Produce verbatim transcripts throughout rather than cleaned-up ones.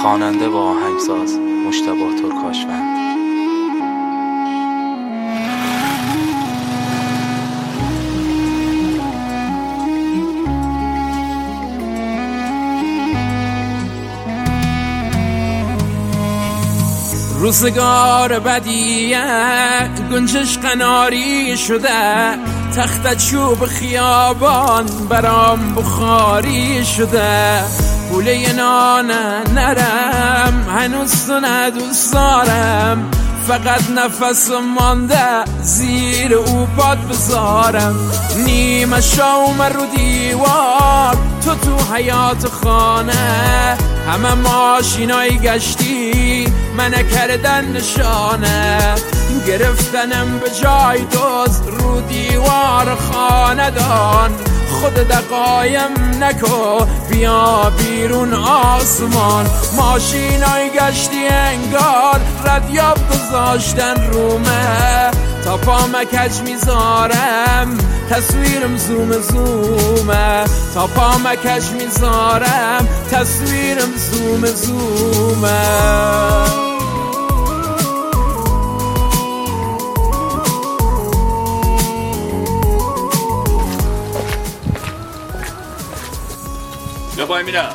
خواننده و آهنگساز مجتبی ترکاشوند. روزگار بدیه گنجش قناری شده، تخت چوب خیابان برام بخاری شده. پوله نان نرم هنوز تو ندوست دارم، فقط نفس مانده زیر او پاد بذارم. نیمه شوم رو دیوار تو تو حیات خانه، همه ماشینای گشتی من کردن نشانه. گرفتنم به جای دوز رو دیوار خاندان، خود دقایم نکو بیا بیرون آسمان. ماشینای گشتی انگار ردیاب گذاشتن رومه، تا پام کج میذارم تصویرم زوم زومه. تا پام کج میذارم تصویرم زوم زومه. بیا پای میرم.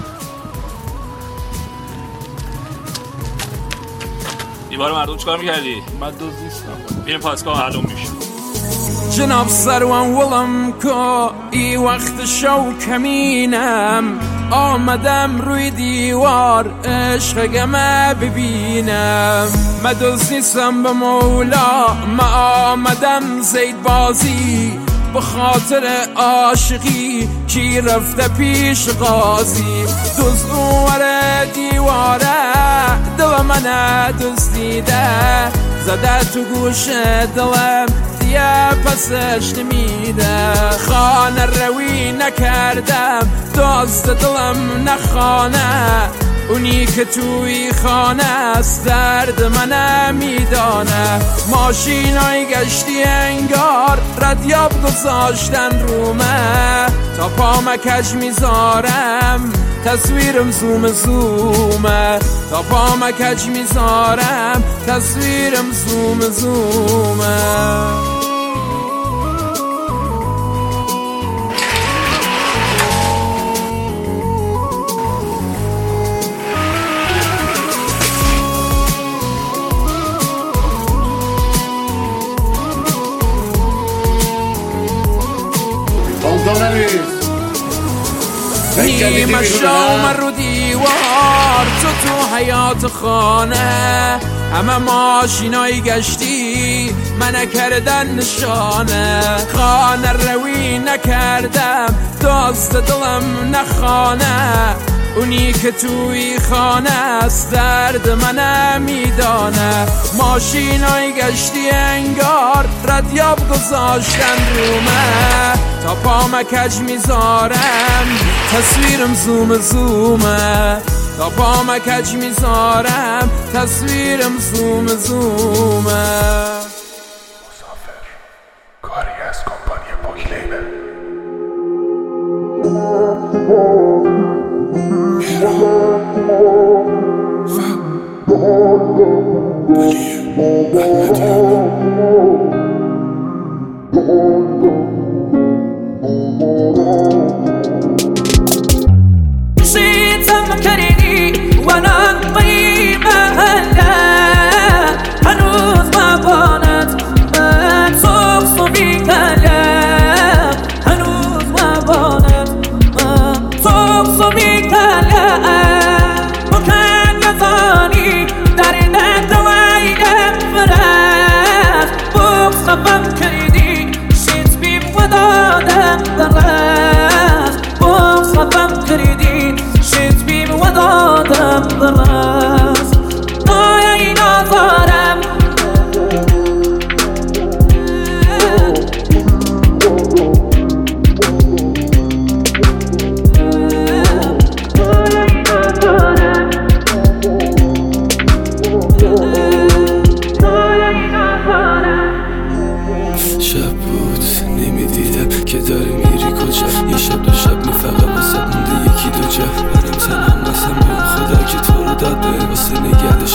دیوار مردم چکار میکردی؟ من دوز نیستم. بیریم پاسگاه معلوم میشه. جناب سروان ولم کو ای وقت شو کمینم، آمدم روی دیوار عشق گمه ببینم. من دوز نیستم به مولا، من آمدم زید بازی، به خاطر عاشقی کی رفته پیش قاضی. دوز اونور دیواره دل من دزدیده، زده تو گوش دلم دیگه پسش نمیده. خانه روی نکردم دزد دلم نخانه، اونی که توی خانه است درد من میدانه. ماشینای گشتی انگار ردیاب گذاشتن رومه، تا پام کج میذارم تصویرم زوم زومه. تا پام کج میذارم تصویرم زوم زومه. نیمه شوم رو دیوار تو تو حیات خانه، همه ماشینای گشتی من کردن نشانه. خانه روی نکردم دزد دلم نخانه، اونی که توی خانه است درد من میدانه. ماشینای گشتی انگار ردیاب گذاشتن رومه، تا پام کج میذارم تصویرم زوم زومه. تا پام کج میذارم تصویرم زوم زومه. مسافر کاری از کمپانی پاک لیبل. شيتم كريدي وانا طيبة هلا، هنوز ما بانت من صوف صبي كلام. هنوز ما بانت من صوف صبي كلام. وكان يطاني دارنا دوايدم فراس، بوك صفم كريدي شيت بيب ودادم براس. بوك صفم كريدي شيت بيب ودادم براس. ضايعي نظرم شب بود نمیدیدم که داری میری کجا. یه شب دو شب می فقط واسه مونده یکی دو جا. برم تنم قسم به خدا که تو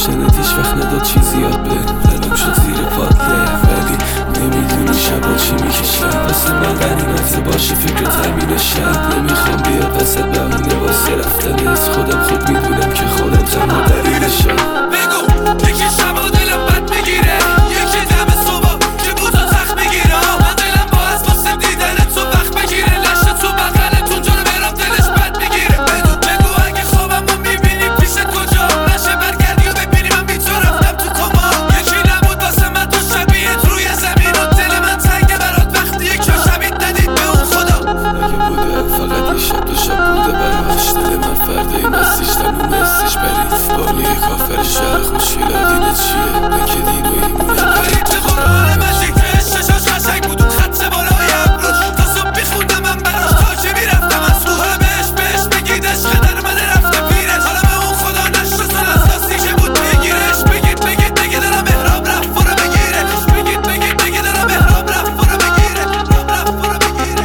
داشتنت هیچ وقت نداد چیزی یاد بهم. دلم شد زیر پادله ولی نمیدونی شبا چی میکشم. واسه من غنیمته باشه فکر تامین شب. نمیخوام بیاد وسط بهونه واسه رفتنت. خودم خوب میدونم که خودم تنها دلیلشم. بگو یکی شبا دلم بد میگیره، یکی دم صبح که بوتا تخت میگیره. من دلم با از واسه دیدنت تو وقت بگیره. لشت تو بغلتون جلو برام دلش بد میگیره. بدون بگو اگه خوابم رو میبینی پیش کجا نشه برگردی و ببینی من بی تو رفتم تو کما. یکی نبود واسه من تو شبیهت روی زمین و دل من تنگه برات وقتی یک جا شبیه ندید به اون خدا. اگه بوده فقط یه شب دو شب بوده برمش. دل من فردای مستیش تموم استش برید بالی کافر شهر خوشگل دینت چیه؟ من که دین و ایمونم برید به قرآن مجید که ششاش قشنگ بود اون خط بالای ابروش. تا صبح بیخوندم من براش تا چه میرفتم از رو. حالا بهش بهش بگید عشق در من رفته پیرش. حالا به اون خدا نشناسن از دستی که بود بگیرش. بگید بگید بگید دارم احرام رفت برو بگیرش. بگید بگید بگید دارم احرام رفت برو بگیرش. احرام رفت برو بگیرش.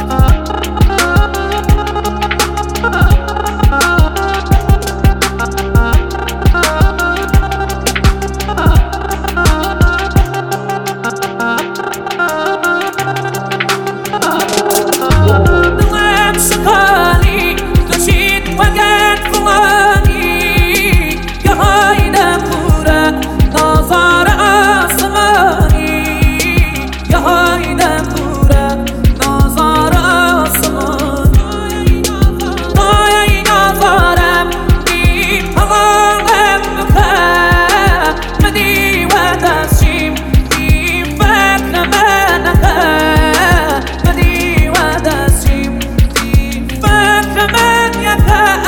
دلم شکانی دچید وقت فلانی یه هایدم پوره نازار آسمانی. یه هایدم پوره نازار آسمانی. دای نازارم بی پلانم بکن مدی و دستشیم بی فکر من نکن. مدی و دستشیم بی فکر من یکن.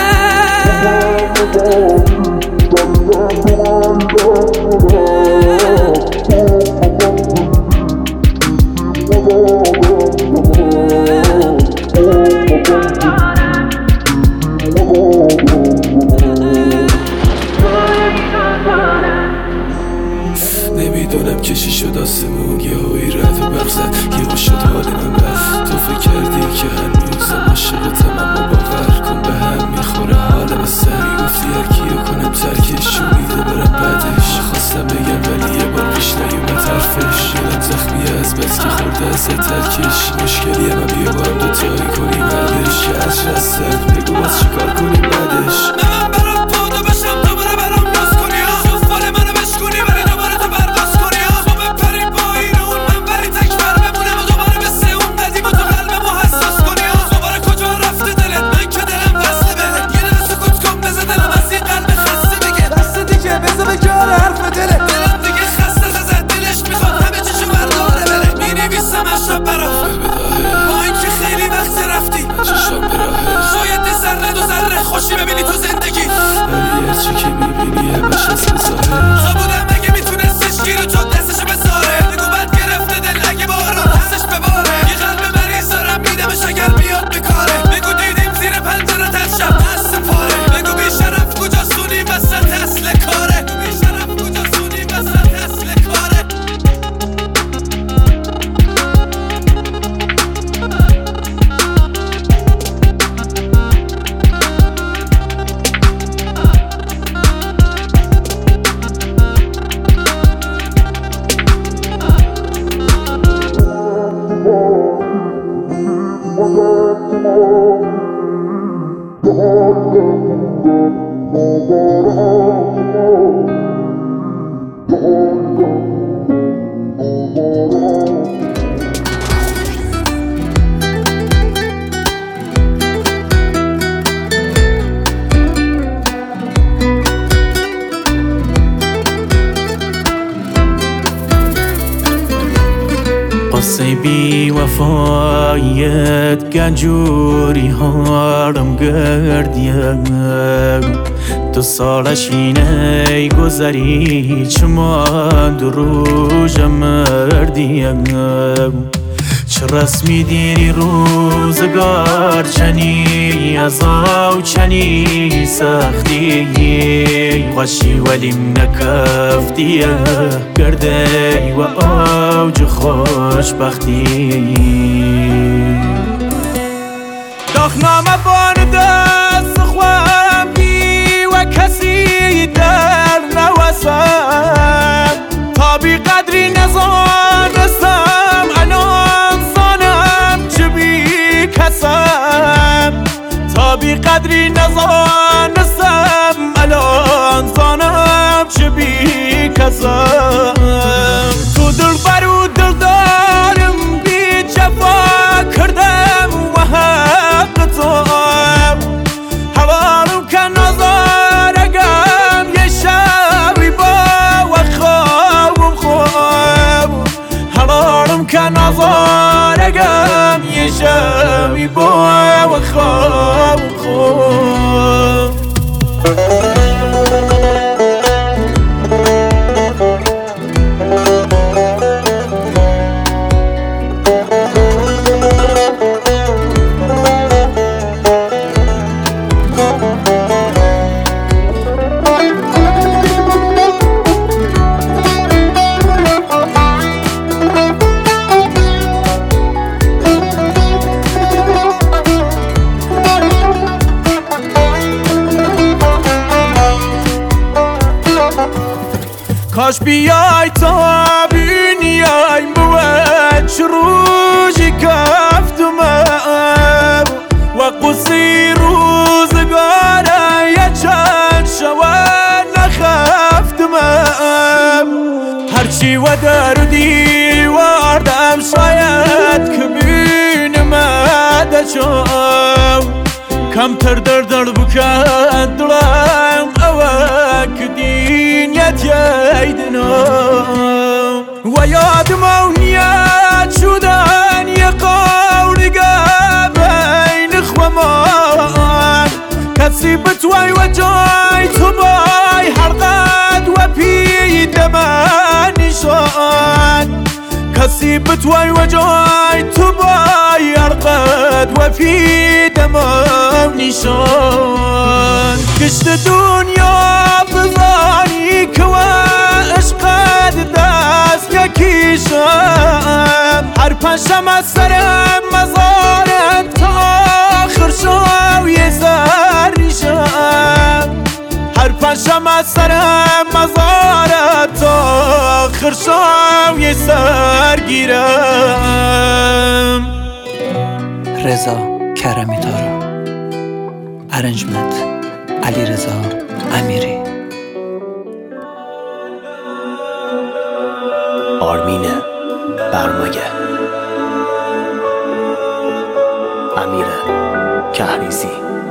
نمیدونم کشی شد آسمون یه هایی رد و برق زد یه شد حال من رفت. تو فکر کردی که هنوزم عاشقتم اما باور کن به هم میخوره حالم سر. گفتی هر کیو کنم ترکش امیده برم بعدش. خواستم بگم ولی یه بار پیش نیومد حرفش. دلم زخمیه از بس که خورده از ترکش. مشکلیه من بیا با هم دوتایی کنیم بعدش. که عشق هستم بگو باز چیکار کنیم بعدش. من برات پادو بشم دوباره برام ناز کنی ها. شفال منو بشکنی ولی دوباره تو برداشت کنی ها. تو بپری با این اون من ولی تکبر بمونم و دوباره مثل اون ندیم و تو قلبمو حساس کنی ها. دوباره کجا رفته دلت من که دلم وصله بهت. یه دل سکوت کن بزه دلم از این قلب خسته بگه. دست دیگه بزه به جار حرف دلت. دلم دیگه خسته زد دلش میخواد همه چیشو برداره بره. مینویسم از شب برات با اینکه خیلی وقت رفتی. چشم به راهش شاید ذره دو ذره خوشی ببینی تو زندگی. ولی هرچی که میبینی همش از بزاره. تا بودم اگه میتونستش گیر و چون دستشو بساره. بگو بد گرفته دل اگه بارون دستش بباره. یه قلب مریض دارم میدمش اگر بیاد بکاره. بگو دیدیم زیر پنجره تر شب دست پاره. بگو بیشرف کجاسونی وسط اصل کاره. بیشرف کجاسونی وسط اصل کاره. قصه بی وفایت گنجوری هارم گردیم. دو سالش اینه گذری چما دو روز مردیم. چه رسمی دیری روزگار چنی عذاب چنی سختی. غشی ولیم نکفتیه گرده و اوج خوشبختی. داخنامه بان دست خوام بی و کسی در نوست قصم تو دل بر و دل دارم بی جفا کردم و حق تو حوالم که نظارگم یه شبی با و خوابم خواب حوالم که نظارگم یه شبی با و خوابم خواب کاش بیای تا بینیای بود روزی کفتم و قصی روزگاره یه چند شوان نخفتم هرچی و در دیواردم شاید که بینم دچم کمتر در در بکند دلم اوه که دینیت ییدنم و یادم اونیت شدن یه قولگه بین خوامان کسی بتوی و جای تو بای حرقت و پید من نشان کسی بتوی و جای تو بای حرقت و پید من نشان کشت دنیا بزانی که و عشقت دست یکیشم هر پنجم از سرم مزارت تا آخر شو یه سر ریشم هر پنجم از سرم مزارت تا آخر شو یه سر گیرم رضا کرمی تارا ارنجمنت علی رضا امیری آرمین برمگه امیر کهریزی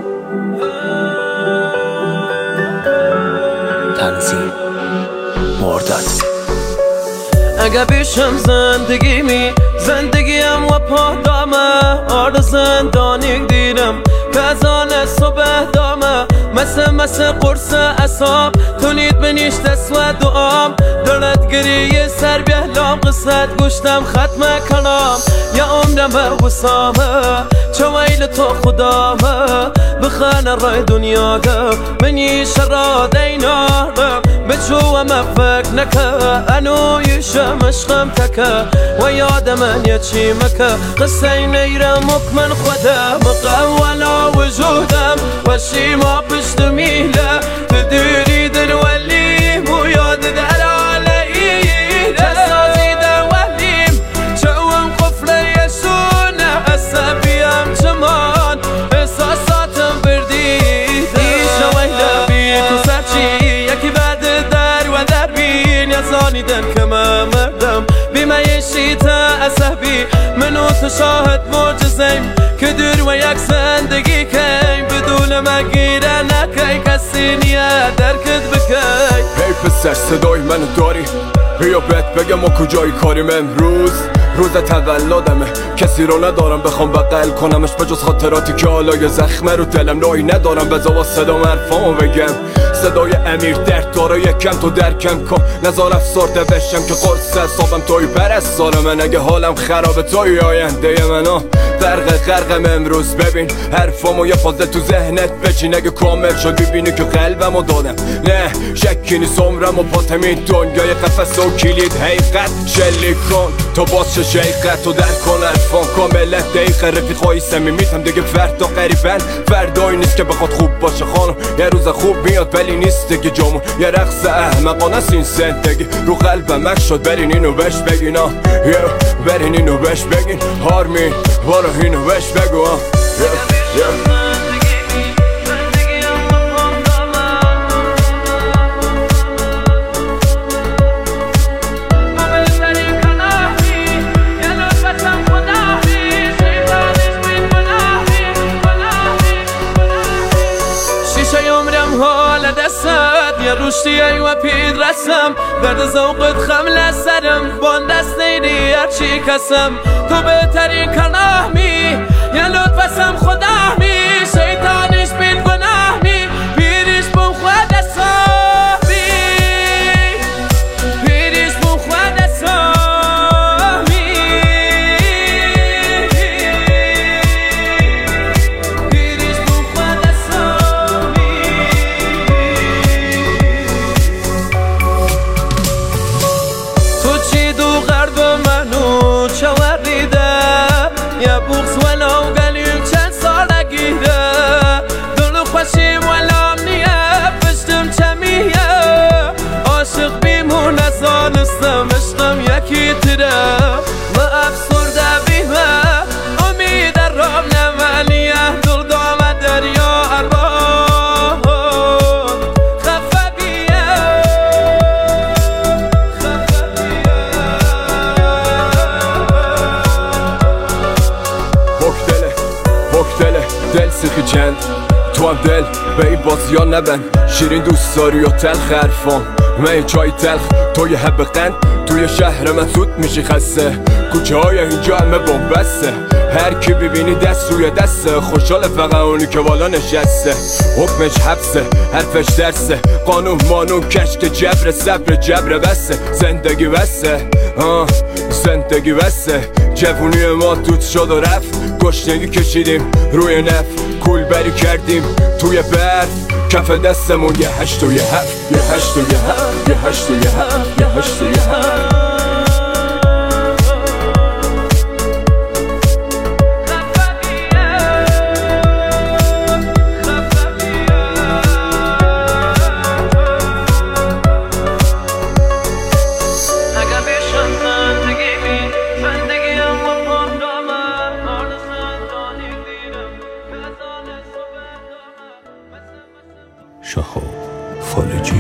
تنظیم مرداد اگه پیشم زندگیمی زندگیم و پادامه آر زندانی دیدم کازان صبح دامه مثل مثل قرص اصاب تونید بنیش دست و دعام دلت گریه سر بیهلام قصت گوشتم ختم کنام یا عمرم وسامه چه ویل تو خدامه بخانه رای دنیا ده منی شراد ایناره بچو مفک نکه انو یشم عشقم تکه و یاد من یچی مکه قصه نیرم مکمن خودم مقولا وجودم و شیما پشت میله تدیری دل ولی مو یاد دل علیه تسازی در ولیم چوم قفل یسونه عصبیم چمان احساساتم بردید ایشا ویله بی تو سرچی یکی بعد در و در بین یزانیدن که من مردم بیمه تا عصبی منو تو شاهد معجزیم که دور و یک زندگی کیم بدون مگیره نکی کسی نیه درکت بکی هی پسر صدای منو داری بیا بهت بگم ما کجایی کاریم امروز روز تولدمه کسی رو ندارم بخوام بغل کنمش به جز خاطراتی که حالا یه زخمه رو دلم نایی ندارم بذار با صدا حرفامو بگم صدای امیر درد داره یکم تو درکم کن نظار افسرده بشم که قرص حسابم توی پرستاره من اگه حالم خرابه توی آینده منو غرق غرقم امروز ببین حرفامو یه فازه تو ذهنت بچین اگه کامل شد ببینی که قلبمو دادم نه شکی نیست عمرم و پاتم این دنیای قفس و کلید حقیقت شلیک کن تو باز چه شیقت تو در کن الفان کاملت دقیقه رفیقای صمیمیتم دیگه فردا قریبن فردایی نیست که بخواد خوب باشه خانم یه روز خوب میاد ولی نیست دیگه جامون یه رقص احمقانه است این زندگی رو قلبم مخ شد برین اینو بهش بگین آه برین اینو بهش بگین آرمین بارو اینو بهش بگو آه میرم حال دستت یه روشتی و پید رسم درد زوقت خمل سرم بان دست نیدی هرچی کسم تو بهترین کناهمی یه لطفسم خداهمی شیطانش بین گناهمی پیریش بون خود دستامی پیریش بون خود دستامی پیریش بون خود دستامی تو چی دو غرب منو چوریده یه بغز ولو قلیم چند سال گیره دلو خوشیم ولام نیه پشتم چمیه عاشق بیمون نزانستم عشقم یکی تره ما افسرده بیمه امید رام نمانیه دل دام دریا ارباب خفه بیه خفه بیه بکدله بکدله دل سیخی چند تو هم دل به این بازی ها نبن شیرین دوست داری و تلخ حرفان من چای تلخ توی حب قند توی شهر من زود میشی خسته کوچه های اینجا همه بومبسته هر کی ببینی دست روی دسته خوشحال فقط اونی که بالا نشسته حکمش حبسه حرفش درسه قانون مانون کشک جبر صبر جبر بسته زندگی بسته آه زندگی بسته جوونی ما توت شد و رفت گشنگی کشیدیم روی نف کول بری کردیم توی برف کف دستمون یه هشت و یه هفت یه هشت و یه هفت یه هشت و یه هفت یه هشت و یه هفت شاخو فالجی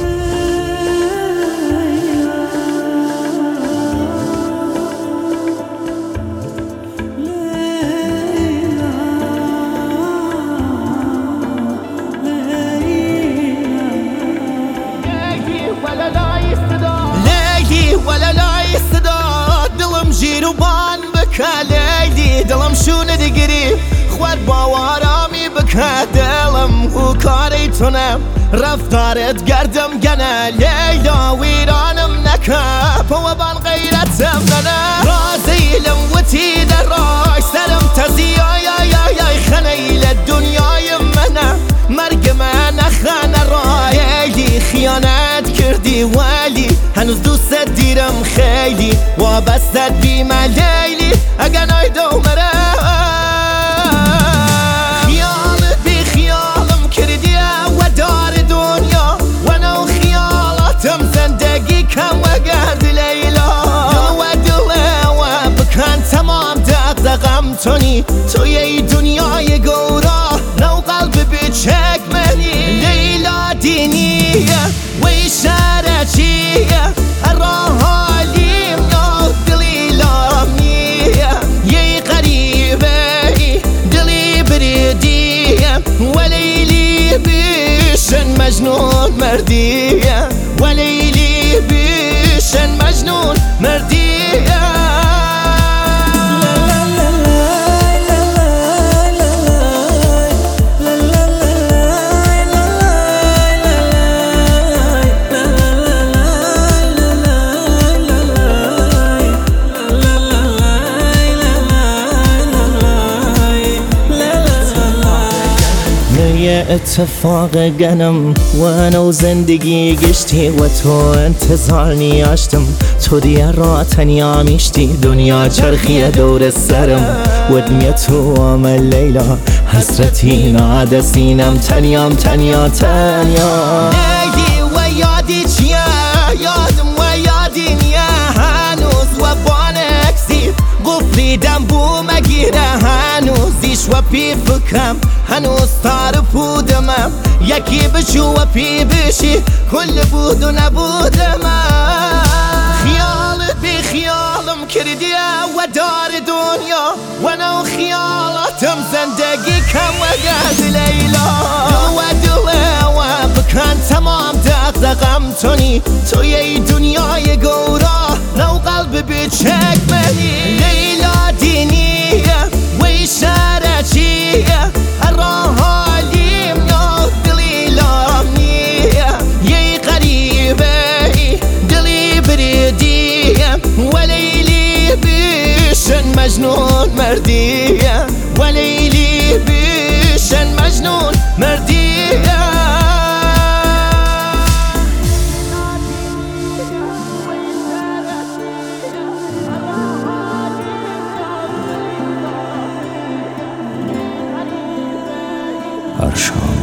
ليلي ولا لا يستداد دلم جيرو بان بكا ليلي دلم شو ندقري خوار باوارامي بكا دلم هو كاري تنم رفتارت گردم گنه لیلا ویرانم نکب و بان غیرتم ننه رازیلم و تی در رای سرم تزی آی آی آی آی خنیل دنیای منه مرگ من خانه رای خیانت کردی ولی هنوز دوست دیرم خیلی وابستت بیم لیلی اگه نای دومره خیالت بی خیالم کردی و دار دنیا و نو خیالاتم زندگی کم و گرد لیلا دل و دل و بکن تمام دقدقم تونی توی ای دنیای گورا نو قلب بچک منی لیلا دینیه و شرچیه راحالیم نو دلیلامیه یه قریبه دلی بریدیه ولیلی بیشن مجنون مردیه ولیلی بیشن مجنون مردیه یه اتفاق گنم و انا و زندگی گشتی و تو انتظار نیاشتم تو دیگه را تنیا میشتی دنیا چرخیه دور سرم ودنیا تو عمل لیلا حسرتی ناده سینم تنیام تنیا تنیا لیلی و یادی چیه یادم و یادی نیه هنوز و بانکسی قفلیدم بو مگیره هنوزیش و پی فکرم هنوز تار بودمم یکی بشو و پی بشی کل بود و نبودم خیالت بی خیالم کردی و دار دنیا و نو خیالاتم زندگی کم و گرد لیلا دل و دل عالم تونی توی ای دنیای گورا لو قلب بچک منی لیلا دینیه وی شرچیه هر حالیم یا دلی لامنیه یه قریبه دلی بریدیه ولیلی بیشن مجنون مردیه ولیلی بیشن مجنون مردیه هر شام